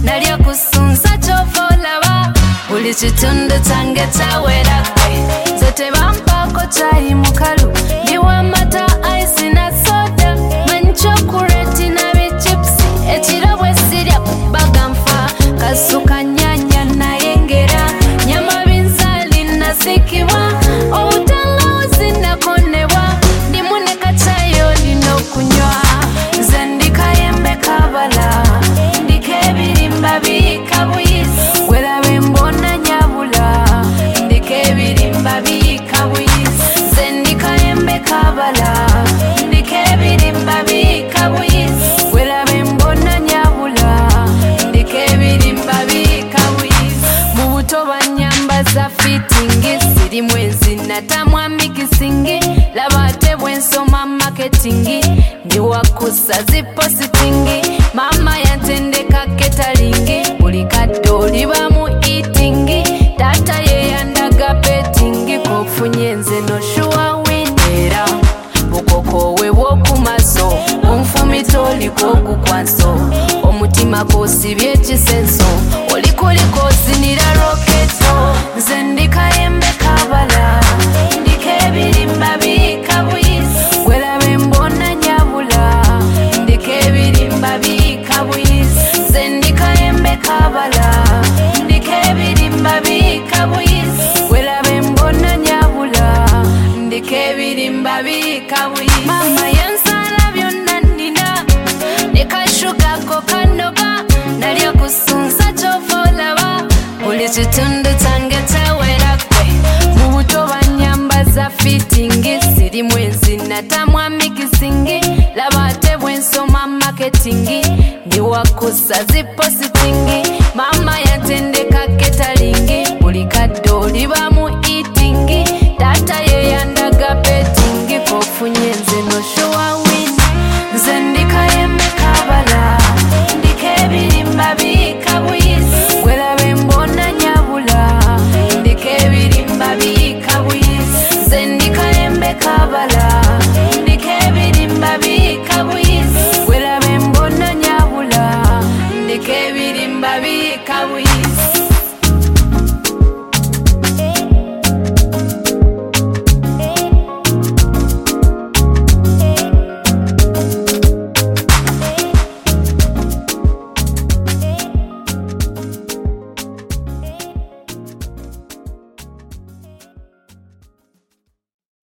nalya kusunsa kyova olaba buli kitundu kyange kyawerakwe nze tebampaako kyayi mukalu ndiwa amata ice na soda manyi chokureti na bichipsi ekiro bwe sirya kubaga nfa kasuka nyanya nayengera nyama binzali nasikibwa obutangawuzi nakonebwa ndimu ne kacaayi olina okunywa nze ndi kayembe kabala ndiko ebirimba biyika buyisi gwerabe mbona nyabula ndiko ebirimba biyika buyisi nze ndi kayembe kabala ndiko ebirimba biyika buyisi gwerabe mbona nyabula ndiko ebirimba biyika buyisi mu buto banyambaza fitingi sirimu enzinatamwa mikisingi laba ate bwensoma marketingi ndiwakusa zipositingi mama yantendeka ketalingi buli kadde oliba mu eatingi taata yeyandaga betingi kofunye nze noshuwa windera bukokowe bwokumaso onfumita oliko ogukwanso omutima gosibye ekisenso olikuliko ozinira roketo nze ndi kayembe kabala ndiko ebirimba biyika buyisi gwerabe mbona nyabula ndiko ebirimba biyika buyisi nze ndi kayembe kabala ndiko ebirimba biyika buyisi gwerabe mbona nyabula ndiko ebirimba biyika buyisi mama yansala byonna nnina ne kashugako kanoga nalya kusunsa kyova olaba buli kitundu kyange kyawerakwe mu buto banyambaza fitingi sirimu enzinatamwa mikisingi laba ate bwensoma marketingi ndiwakusa zipositingi mama yantendeka ketalingi buli kadde oliba mu eatingi taata yeyandaga betingi kofunye nze noshuwa wini nze ndi kayembe kabala ndiko ebirimba biyika buyisi gwerabe mbona nyabula ndiko ebirimba biyika buyisi nze ndi kayembe kabala ndiko ebirimba biyika buyisi gwerabe mbona nyabula ndiko ebirimba biyika buyisi